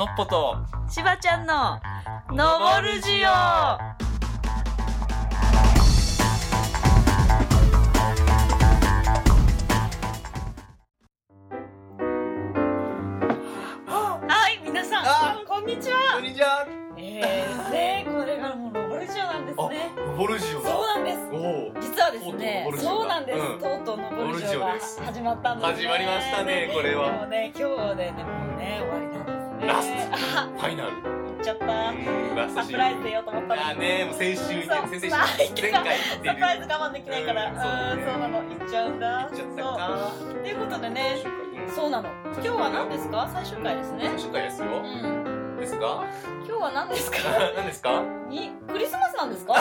のっぽとしばちゃんののぼるじよ。はい、皆さんこんにちは。 こんにちは。 ね、これがもうのぼるじよなんですね。 のぼるじよだ。 そうなんです。実はですね、そうなんです。とうとうのぼるじよが始まったんですね。 始まりましたね、これは。 もうね、今日でね、もうね、終わりなんですね。 ラストファイナル行っちゃった。サプライズで言おうと思ったのに。 ね、もう先週前回サプライズ我慢できないから、そうなの、行っちゃうんだ。 行っちゃったか。 ということでね、そうなの。今日は何ですか？最終回ですね。 最終回ですよ。ですか？ 今日は何ですか？ 何ですか？ クリスマスなんですか？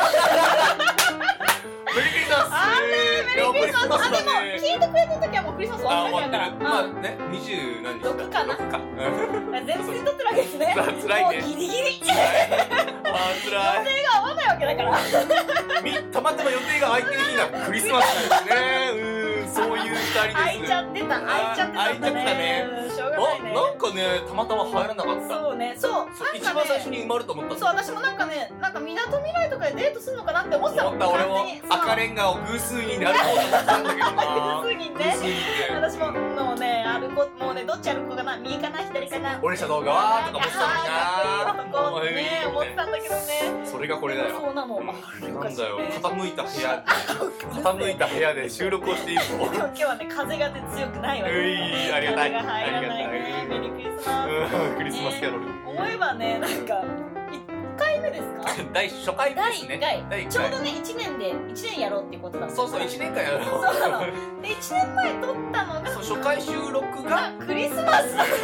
メリークリスマス。 メリークリスマス。でも聞いてくれてる時はもうクリスマス終わってるから。 まあね、20何日 6かな。全然撮ってるわけですね。 辛いね。 もうギリギリ。 辛い。 予定が合わないわけだから。 たまたま予定が空いてる日がクリスマスなんですね。そういう二人です。 空いちゃってたね。しょうがないね。 なんかね、たまたま入らなかった。 そうね、そう。 一番最初に埋まると思った。 そう、私もなんかね、みなとみらいとかでデートするのかなって思ってたの。 俺も赤レンガを偶数人で歩こうと思ったんだけどな。 偶数人ね。私ももうね、もうね、どっち歩こうかな、右かな、左かな。 俺車道側とか思ってたのにな。 かっこいいね、思ってたんだけどね。 それがこれだよ。 そうなの。 なんだよ、傾いた部屋で収録をしているの。 今日はね、風が強くないわけ。 ありがたい。 風が入らないね。メリークリスマス。 クリスマスキャロル。 思えばね、なんか1回目ですか？ 初回ですね。 第1回。ちょうどね、1年やろうっていうことだった。 そう、1年間やろう。 そうなの。で、1年前撮ったのが初回収録がクリスマスだった。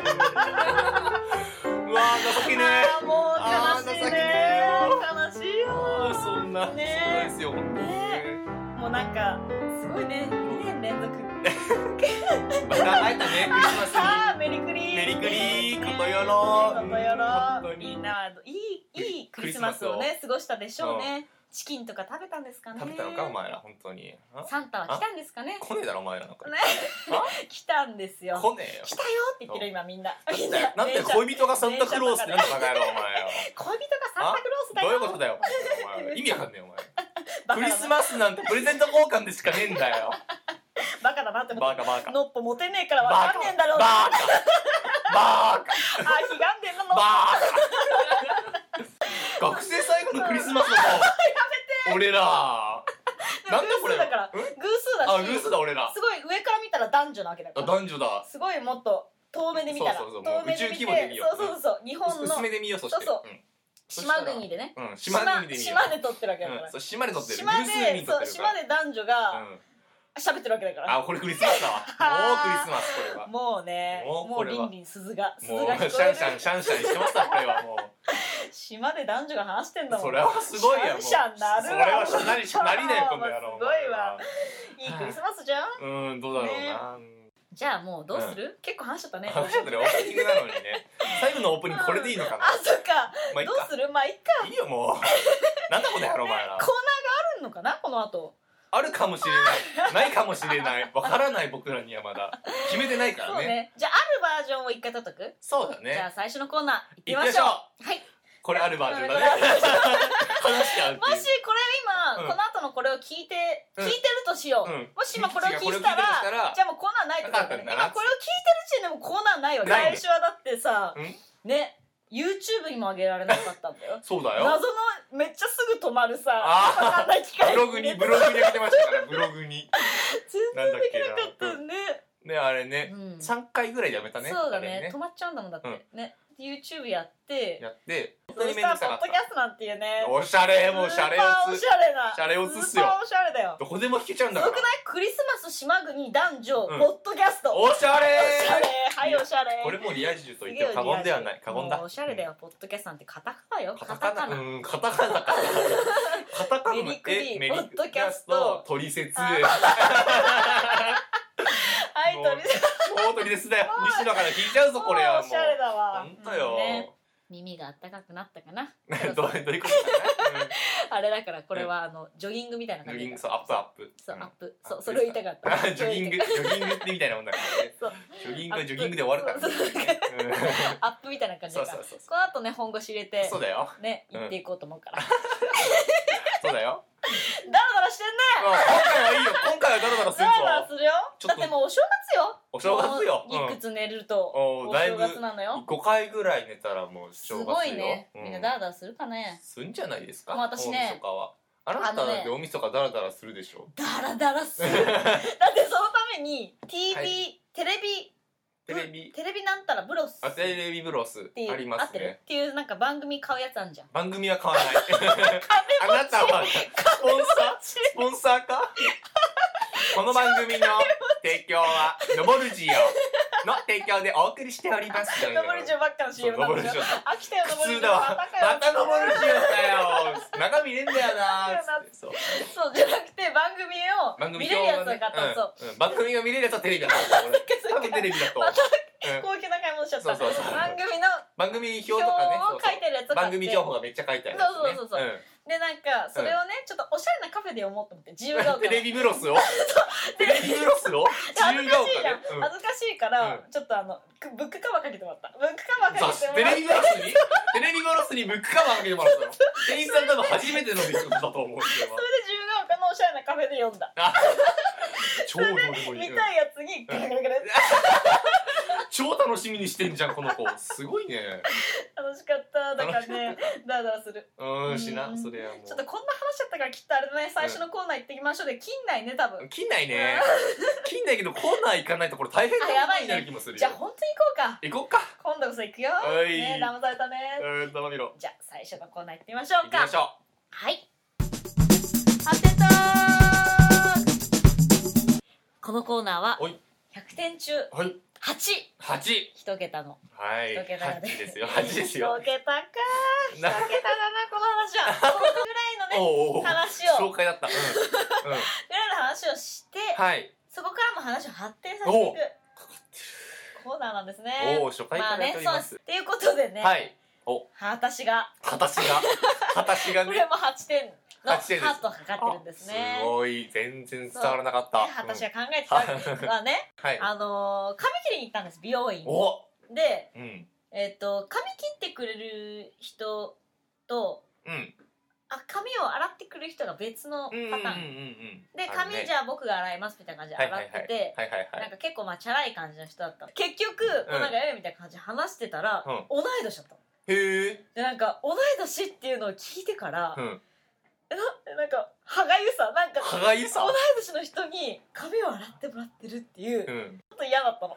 うわー、情けねえ。もう悲しいね。悲しいよ。 そんなですよ。 もうなんかすごいね、2年連続また会えたね、クリスマスに。 メリクリことよろ。 みんなはいいクリスマスをね過ごしたでしょうね。チキンとか食べたんですかね。 食べたのかお前ら、本当に。 サンタは来たんですかね。 来ねえだろお前らなんかね。 来たんですよ。 来ねえよ。 来たよって言ってる今みんな。 なんで恋人がサンタクロースってなんでバカ野郎お前よ。 恋人がサンタクロースだよ。 どういうことだよお前。意味わかんねえお前。クリスマスなんてプレゼント交換でしかねえんだよ。 バカだなって思って。 バカ。 のっぽモテねえからわかんねえんだろう。 バカ。 ひがんでんのの。 学生最後のクリスマスだぞ。俺ら。 なんだこれ。偶数だから。偶数だし。 偶数だ俺ら。 すごい上から見たら男女なわけだから。 男女だ。 すごいもっと遠目で見たら。 そう宇宙規模で見よう。 そう日本の。 薄めで見ようそして。 そう。島国でね。 島国で見よう。 島で撮ってるわけだから。 島で撮ってる。 島で男女が喋ってるわけだから。 これクリスマスだわ。もうクリスマスこれは。 もうね、もうリンリン鈴がもうシャンシャンしてますわこれはもう。 島で男女が話してんだもん。 それはすごいよ。 シャンシャンなるわ。 それはなりだよ今度やろう。 すごいわ。いいクリスマスじゃん。 どうだろうな。 じゃあもうどうする？結構話しちゃったね。 話しちゃったね。オープニングなのにね。最後のオープニングこれでいいのかな。 そっか。どうする？まあいっか。 いいよもう。なんだこの野郎お前ら。 コーナーがあるのかなこの後。 あるかもしれない。ないかもしれない。わからない僕らにはまだ。決めてないからね。 じゃああるバージョンを一回撮っとく？ そうだね。 じゃあ最初のコーナー行ってみましょう。はい。 これあるバージョンだね。話しちゃう。 もしこれ今この後のこれを聞いてるとしよう。もし今これを聞いたらじゃあもうコーナーないってことだね。今これを聞いてる時点でもコーナーないわ。最初はだってさね。YouTube にも上げられなかったんだよ。 そうだよ。 謎のめっちゃすぐ止まるさ、わかんない機械。 ブログに上げてましたからブログに。 全然できなかったね。 ねあれね、3回ぐらいでやめたね。 そうだね。止まっちゃうんだもんだってね。YouTube やって本当に面倒くさかった。 ポッドキャストなんていうね。 おしゃれもうシャレオツ。 シャレオツっすよ。おしゃれだよ。 どこでも弾けちゃうんだから。 すごくない？クリスマス島国男女ポッドキャスト。 おしゃれ。 はいおしゃれ。 これもリア充と言って過言ではない。過言だ。 おしゃれだよ。ポッドキャストなんてカタカナよ。 カタカナ。カタカナだから。カタカナ。 メリクリポッドキャスト。 トリセツ。 はいトリセツ。 大鳥ですだよ。西野から聞いちゃうぞこれはもう。 おしゃれだわ。 本当よ。 耳があったかくなったかなどういうことかな、 あれだからこれはジョギングみたいな感じ。 ジョギング、そうアップアップ、 そうアップ、そうそれを言いたかった。 ジョギングってみたいなもんだからね。 そうジョギングはジョギングで終わるからね。 アップみたいな感じだから。この後ね本腰入れてそうだよね言っていこうと思うから。 そうだよ。 ダラダラしてんね。 今回はいいよ。今回はダラダラするぞ。 ダラダラするよ。だってもうお正月よ。 お正月よ。 いくつ寝るとお正月なのよ。 5回ぐらい寝たらもう正月よ。 すごいね。みんなダラダラするかね。 すんじゃないですか。 私ね。 あなただって大晦日ダラダラするでしょ。 ダラダラする。だってそのために TV テレビなんたらブロス。 テレビブロスありますね。 っていうなんか番組買うやつあんじゃん。 番組は買わない。あなたはスポンサーか。この番組の提供はノボルジオの提供でお送りしております。 ノボルジオばっかの CM なんですよ。飽きたよノボルジオ。 普通だわ。またノボルジオかよ。中身ねえんだよな。 そうじゃなくて番組を見れるやつを買った。そう。 番組が見れるやつはテレビだ。多分テレビだと。 高級な買い物しちゃった。 そう番組表とかね。 書いてるやつを買って。 番組情報がめっちゃ書いてある。 そう。でなんかそれをねちょっとおしゃれなカフェで読もうと思って自由が丘。 テレビブロスを。テレビブロスを。自由が丘で。 恥ずかしいからちょっとブックカバーかけてもらった。ブックカバーかけてもらった。 テレビブロスにブックカバーかけてもらったの。店員さん多分初めての出来事だと思うんですよ。 それで自由が丘のおしゃれなカフェで読んだ。 超どうでもいい。 見たいやつにガラガラガラ。 超楽しみにしてんじゃんこの子。すごいね。 楽しかった。だからねダラダラする。 しなそれはもう。 ちょっとこんな話しちゃったからきっとあれね最初のコーナー行ってきましょうで近内ね多分。 近内ね。近内けどコーナー行かないとこれ大変なことになる気もするよ。 じゃあ本当に行こうか。 行こうか。 今度こそ行くよ。ね騙されたね。 騙みろ。 じゃあ最初のコーナー行ってみましょうか。 行きましょう。 はい。当てたー。このコーナーは100点中8桁の 8ですよ。8ですよ。 1桁か1桁だなこの話は。このぐらいのね話を紹介だった。ぐらいの話をしてそこからも話を発展させていくコーナーなんですね。 初回からやっております。 っていうことでね私がねこれも8点のハートがかかってるんですね。 すごい全然伝わらなかった。 私が考えてたのはね髪切りに行ったんです美容院で髪切ってくれる人と髪を洗ってくれる人が別のパターンで髪じゃあ僕が洗いますみたいな感じで洗っててなんか結構チャラい感じの人だったの。結局なんかやれみたいな感じで話してたら同い年だったの。でなんか同い年っていうのを聞いてからなんか歯がゆさ同い年の人に髪を洗ってもらってるっていうちょっと嫌だったの。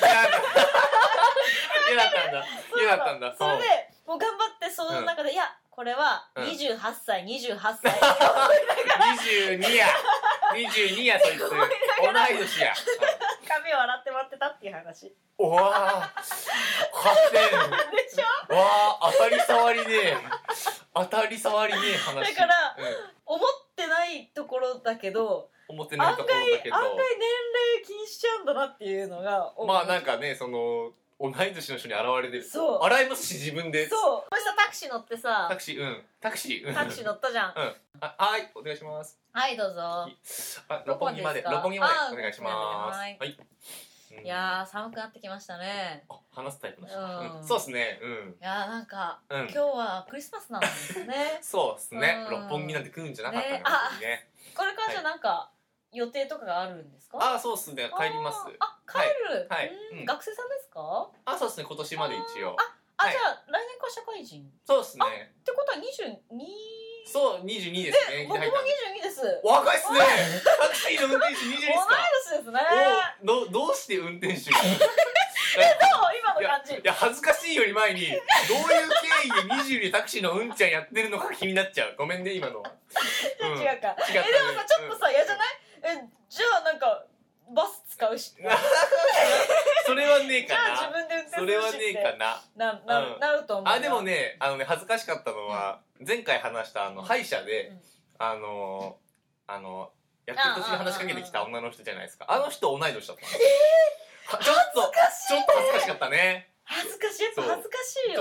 嫌だったんだ。 それでもう頑張ってその中でいやこれは28歳28歳 22やそいつ同い年や。 髪を洗ってもらってたっていう話。 おわ8点でしょ。 わ当たり障りねえ話だから思ってないところだけど案外年齢気にしちゃうんだなっていうのがなんかねその同い年の人に現れてる。洗いますし自分で。 これさタクシー乗ってさタクシー乗ったじゃん。 はいお願いします。 はいどうぞ。 六本木までお願いします。はい。 いや寒くなってきましたね。 話すタイプの人。そうですね。 いやなんか今日はクリスマスなんですね。 そうですね。六本木なんて来るんじゃなかったね。 これからじゃなんか予定とかがあるんですか？ そうですね。帰ります。 帰る。学生さんですか？ そうですね。今年まで一応。 じゃあ来年から社会人。 そうですね。 ってことは22。 そう22ですね。 僕も22です。 若いっすね。タクシーの運転手22ですか？ 同い年ですね。 どうして運転手が？ 今の感じ。 いや恥ずかしいより前にどういう経緯で22でタクシーのうんちゃんやってるのか気になっちゃう。ごめんね今のは。 違うか。でもさちょっとさ嫌じゃない？じゃあなんかバス使うし。 それはねえかな。 じゃあ自分で運転するしって。 それはねえかな。 なると思う。 でもね恥ずかしかったのは前回話した歯医者でやってる途中に話しかけてきた女の人じゃないですか。あの人同い年だったの。ちょっと恥ずかしかったね。 恥ずかしいよ。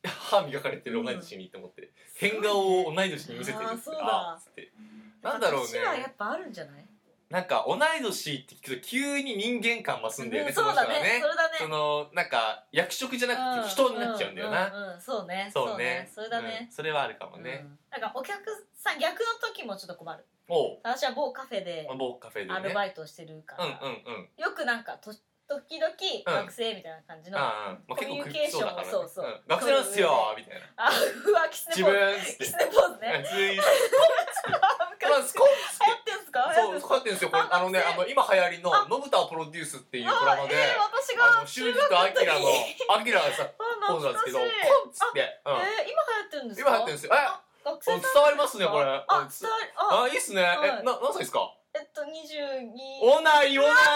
歯磨かれてる同い年にって思って、変顔を同い年に見せてるってそうだつって、なんだろうね、 年はやっぱあるんじゃない？ なんか同い年って聞くと急に人間感増すんだよね、 そうだね、それだね。 そのなんか役職じゃなくて人になっちゃうんだよな。 そうね、 そうね、 それだね。 それはあるかもね。 なんかお客さん逆の時もちょっと困る。私は某カフェでアルバイトをしてるから、よくなんか時々学生みたいな感じのコミュニケーションを、そうそう学生なんすよみたいな、 あ、うわ、キスネポーズ、キスネポーズね、流行ってんすか？ そう、流行ってんすよ。これ今流行りののぶたをプロデュースっていうドラマで、 私が修二とアキラがさポーズなんですけど、ポンっつって、 今流行ってるんですか？ 今流行ってるんですよ。伝わりますねこれ。いいっすね。何歳ですか ？22。 おない今夜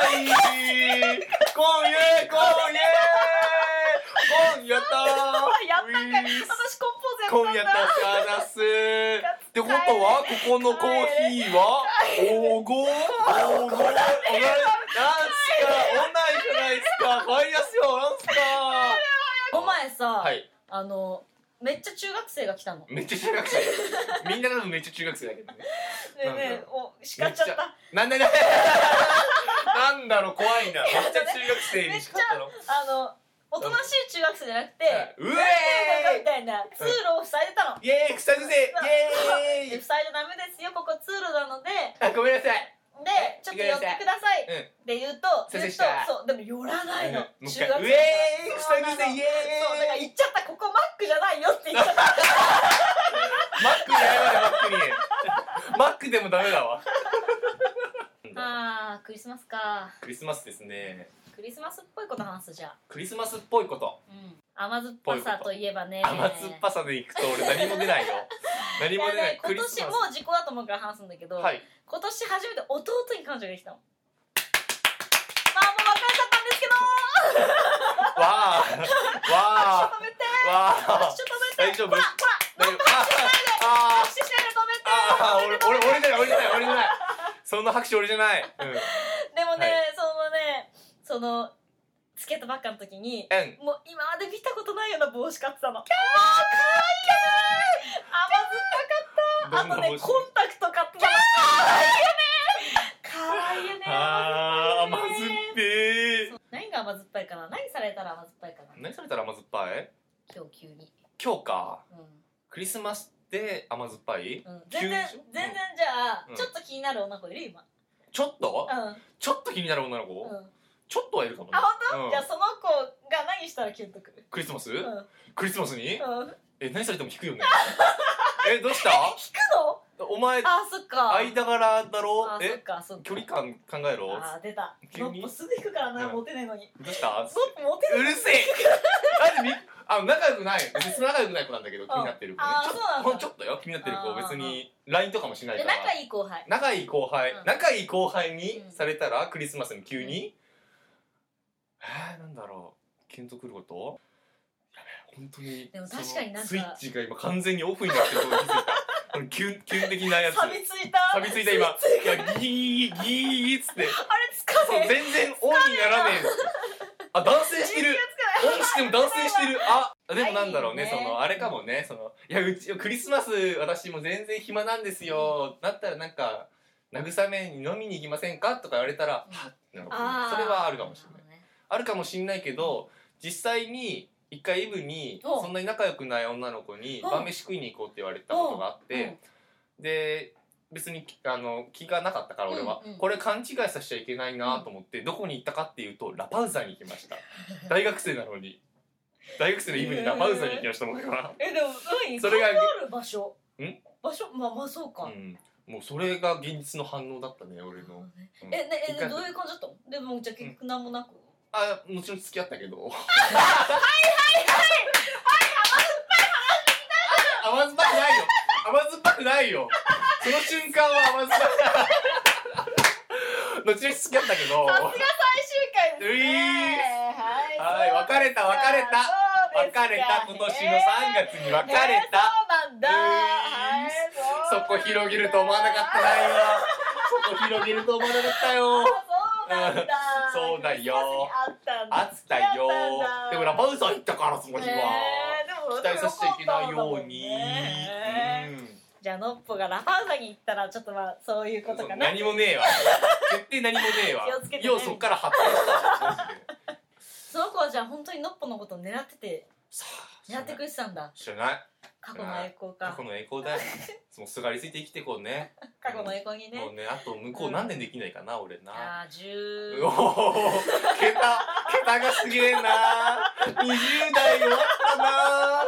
やったー、 やったんかい。私今夜やったーすーってことは、ここのコーヒーはおごなんすか、おないじゃないですか、買いやすよ、なんすか。 お前さ、めっちゃ中学生が来たの。 めっちゃ中学生みんな多分めっちゃ中学生だけどね。 ねえ、叱っちゃった。 なんだろう、怖いな。めっちゃ中学生に叱ったの。 おとなしい中学生じゃなくて、 うえーみたいな通路を塞いでたの。 イエーイ、塞ぐぜ、イエーイ。 塞いじゃダメですよ、ここ通路なので。 ごめんなさい。 で、ちょっと寄ってくださいって言うと、そう、でも寄らないの。中学生。 ウェーイ、塞ぐぜ、イエーイ。 そう、だから言っちゃった、ここマックじゃないよって言っちゃった。 マックに謝れ、マックに。マックでもダメだわ。 クリスマスか。 クリスマスですね。 クリスマスっぽいこと話すじゃん。 クリスマスっぽいこと。 甘酸っぱさといえばね。 甘酸っぱさでいくと俺何も出ないよ。何も出ない。 今年もう時効だと思うから話すんだけど、今年初めて弟に彼女ができたの。まあもう別れちゃったんですけど。 わあ。 止めて。大丈夫。ほら。拍手しないで止めて。 俺じゃない。そんな拍手俺じゃない。 でもね、その付き合ったばっかの時に、もう今まで見たことないような帽子買ってたの。かわいいよね。甘酸っぱかった。あとね、コンタクト買ってたの。かわいいよね。 甘酸っぱい。 何が甘酸っぱいかな。何されたら甘酸っぱいかな。 何されたら甘酸っぱい？ 今日急に。 今日か。クリスマスで甘酸っぱい？ 全然じゃあちょっと気になる女の子いる今。 ちょっと？ちょっと気になる女の子？ちょっとはいるかもね。 あ、本当？じゃあその子が何したらキュンとくる？ クリスマス？クリスマスに？何されても引くよね。どうした？ 引くの？ お前、 そっか。 間柄だろ？ そっか。 距離感考えろ。 出た。ノッポすぐ引くからな、モテねえのに。 どうした？ノッポモテねえ。 うるせえ。仲良くない。別に仲良くない子なんだけど気になってる子ね。ちょっとよ、気になってる子。別に LINE とかもしないから。 仲いい後輩。 仲いい後輩にされたらクリスマスに急に？なんだろう。キュンとくること？やべ、本当に。 でも確かになんかスイッチが今完全にオフになってることに気づいた。キュン的なやつ。 錆びついた今。いや、ギーっつって。 あれつかねえ。 全然オンにならねえ。男性してる。オンしても男性してる。でもなんだろうね、あれかもね、いや、うちクリスマス私も全然暇なんですよ。だったらなんか慰めに飲みに行きませんかとか言われたら、はっってなる。それはあるかもしれない。あるかもしれないけど、実際に一回イブにそんなに仲良くない女の子に晩飯食いに行こうって言われたことがあって、で別に気がなかったから俺は、これ勘違いさせちゃいけないなと思って、どこに行ったかっていうとラパウザに行きました。大学生なのに。大学生のイブにラパウザに行きました僕は。 でも何？ それがある場所？場所？まあそうか。 もうそれが現実の反応だったね俺の。 どういう感じだったの？でもじゃあ結局何もなく。 後々付き合ったけど。はい甘酸っぱくないよ。甘酸っぱくないよ。その瞬間は甘酸っぱく後々付き合ったけど。 さすが最終回ですね。 はい、別れた今年の3月に別れた。 そうなんだ。 そこ広げると思わなかったな今。そこ広げると思わなかったよ。そうだよ。あったよ。でもラパウザ行ったからその日は。 期待させちゃいけないように。 じゃあのっぽがラパウザに行ったらちょっとまあそういうことかな。 何もねえわ。絶対何もねえわ。 気をつけてね。 ようそっから発展したマジで。 その子はじゃあ本当にのっぽのことを狙ってて狙ってくれてたんだ。 知らない。 過去の栄光か。 過去の栄光だよ。そのすがりついて生きてこうね。 過去の栄光にね。 もうね、あと向こう何年できないかな、俺な。 ああ、10。 おお、桁がすげえな。20代終わったな。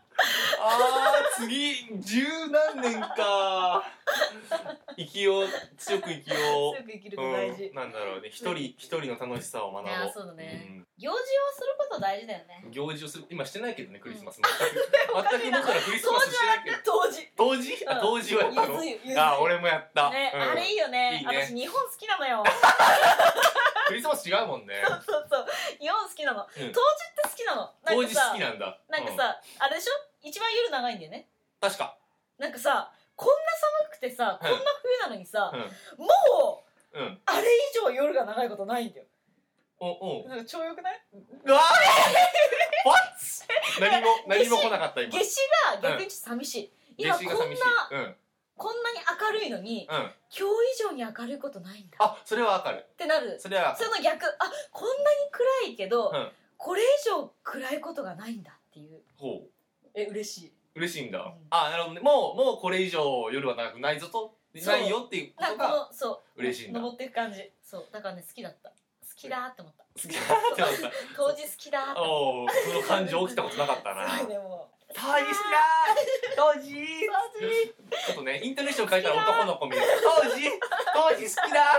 次十何年か。生きよう、強く生きよう。 強く生きると大事。 なんだろうね、一人の楽しさを学ぼう。 いや、そうだね。行事をすること大事だよね。 行事をする、今してないけどね、クリスマス。全く僕らクリスマスしてないけど。当時はやったの。あ、俺もやった。 ね、あれいいよね。私日本好きなのよ。 クリスマス違うもんね。 そう日本好きなの。当時って好きなの。 当時好きなんだ。 なんかさ、あれでしょ、一番夜長いんだよね。 確か。 なんかさ、こんな寒くてさ、こんな冬なのにさ、もうあれ以上夜が長いことないんだよ。なんか超良くない？ うわー何も来なかった今。 夏至が逆にちょっと寂しい。今こんなに明るいのに、今日以上に明るいことないんだ。 あ、それはわかる。 ってなる。その逆、あ、こんなに暗いけど、これ以上暗いことがないんだっていう。嬉しい。 嬉しいんだ。あ、なるほどね。もうこれ以上夜は長くないぞと、ないよっていうことが嬉しいんだ。 登っていく感じ。そう、だからね、好きだった。好きだって思った。 好きだって思った。 当時好きだって。 おお、その感情起きたことなかったな。 でも。 当時好きだ当時ちょっとね、イントネーション変えたら男の子見る。当時好きだ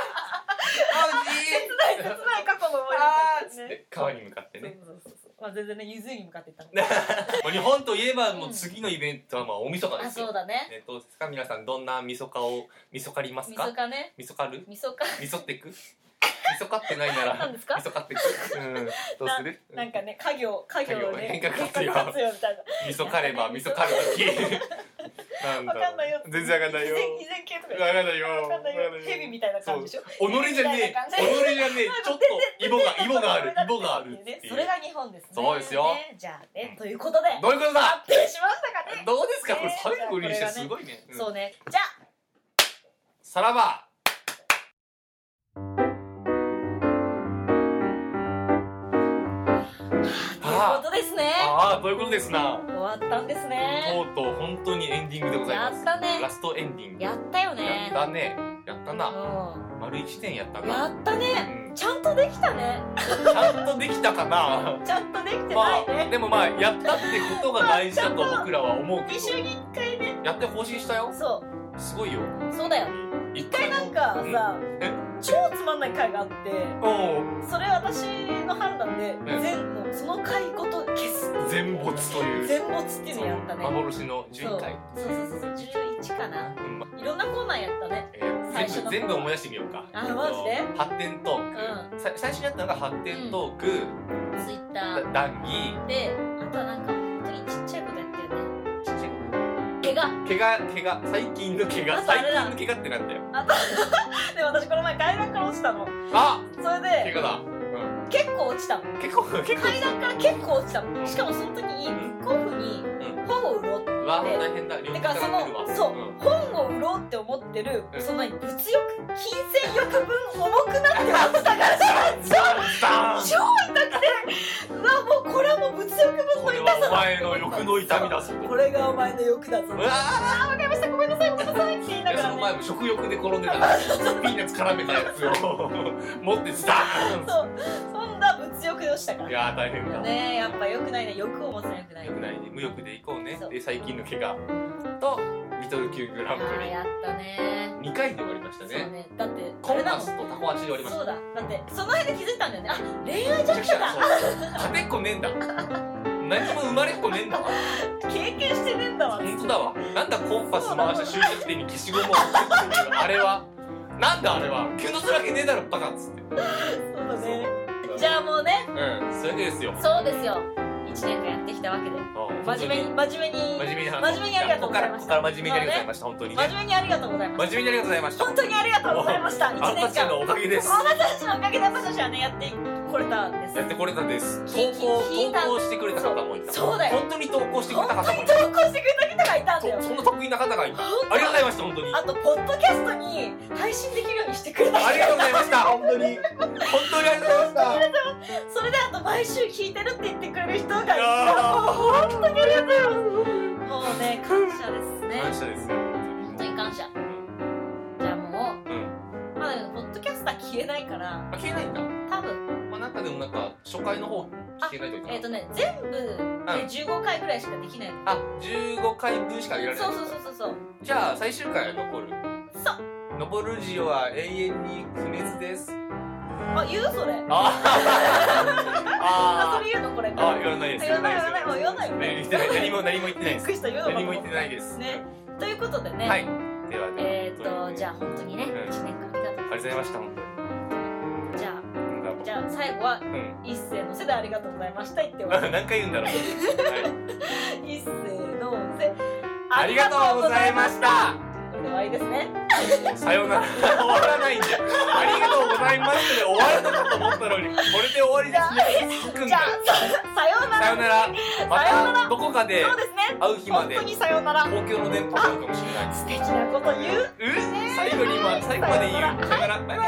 切ない過去の思い出って川に向かってね。 まあ全然ね、ゆず湯に向かっていったの。日本といえばもう次のイベントはまあ大晦日ですよ。 そうだね。 どうですか皆さん、どんな晦日を晦かりますか？ 晦日ね。 晦かる？ 晦ってく？晦かってないなら何ですか？ 晦かってく？どうする？ なんかね、家業ね、 変革活用みたいな。晦かれば晦かる時。 わかんないよ。 全然わかんないよ。 偽善系とか。 わかんないよ。 蛇みたいな感じでしょ。 己じゃねえ。ちょっとイボがあるっていう。 それが日本ですね。 そうですよ。 じゃあね、ということで。 どういうことだ。 発展しましたかね。 どうですかこれ最後にしてすごいね。 そうね。じゃあ。 さらば。ということですな。 終わったんですね。 とうとう本当にエンディングでございます。 やったね。 ラストエンディング。 やったよね。 やったな。丸1年やったな。 やったね。ちゃんとできたね。 ちゃんとできたかな。 ちゃんとできてないね。 でもまあやったってことが大事だと僕らは思うけど。 2週に1回ね。 やって更新したよ。 そう。 すごいよ。 そうだよ。一回なんかさ、超つまんない回があって、それ私の判断でその回ごと消す。 全没という。 全没っていうのやったね。 幻の11回。 そう11かな。いろんなコーナーやったね。 全部思い出してみようか。 あ、マジで？ 発展トーク。最初にやったのが発展トーク、 ツイッター、 談義で、あとはなんか本当にちっちゃいことやったよね。ちっちゃいこと。怪我。最近の怪我ってなんだよ。 でも私この前階段から落ちたの。それで怪我だ。 結構落ちたの。階段から結構落ちたの。しかもその時にブックオフに本を売ろうって思って。 大変だ。 てか本を売ろうって思ってるその物欲、金銭欲分重くなって落ちたから超痛くて、もうこれはもう物欲分の痛さだ。 お前の欲の痛みだぞ。 これがお前の欲だぞ。わかりました、ごめんなさいって言いながらね。 その前も食欲で転んでたからピーナッツ絡めたやつを持ってズダーン。 そんな物欲で落ちたから。 いや大変だね。やっぱ良くないね。欲を持つのは良くない。 良くないね。無欲でいこうね。で最近の怪我とリトル級グランプリ。 やったね。 2回で終わりましたね。 そうね。だってコンパスとタコ足で終わりました。 そうだ。だってその辺で気づいたんだよね。あ、恋愛じゃなくてだ。 勝てっこねえんだ。何も生まれっこねえんだわ。 経験してねえんだわ。 本当だわ。なんだコンパス回した終着点に消しゴムを置くっていうあれは。なんだあれは。急のするわけねえだろバカっつって。 そうだね。じゃあもうね。 それでですよ。 そうですよ。1年間やってきたわけで。真面目にありがとうございました。 ここから真面目にありがとうございました。本当にね。 真面目にありがとうございました。 真面目にありがとうございました。 本当にありがとうございました。1年間。 あなたたちのおかげです。 あなたたちのおかげで私たちはねやってこれたんです。 やってこれたんです。投稿してくれた方もいた。 そうだよ。 本当に投稿してくれた方本当に投稿してくれた人がいたんだよ。 そんな得意な方がいる。ありがとうございました。本当に。 あとポッドキャストに配信できるようにしてくれた人。 ありがとうございました。本当に本当にありがとうございました。それであと毎週聞いてるって言ってくれる人がいた。本当にありがとうございます。もうね、感謝ですね。 感謝ですよ。 本当に感謝。じゃあもう、まだポッドキャスター消えないから。 消えないんだ。 多分。 まあなんかでもなんか初回の方消えないといけない。 全部で15回ぐらいしかできないの。 15回分しか入れられない。 そう。 じゃあ最終回は残る。 そう。 ノボルジオは永遠に不滅です。 言うそれ。それ言うのこれ。 言わないです。 言わないよね。 何も言ってないです。 びっくりした。 何も言ってないです。 ね。ということでね。 はい。ではじゃあ本当にね、1年間ありがとうございました。 本当に。じゃあ最後は一斉のせでありがとうございました言って終わる。 何回言うんだろう。 一斉のせありがとうございました。 これで終わりですね。 さよなら。終わらないんで。ありがとうございましたで終わるのかと思ったのに、これで終わりですね。 じゃあさようなら。 さよなら。またどこかで会う日まで。 本当にさようなら。 公共の電波があるかもしれない。 素敵なこと言う。 最後まで言う。さよなら。バイバイ。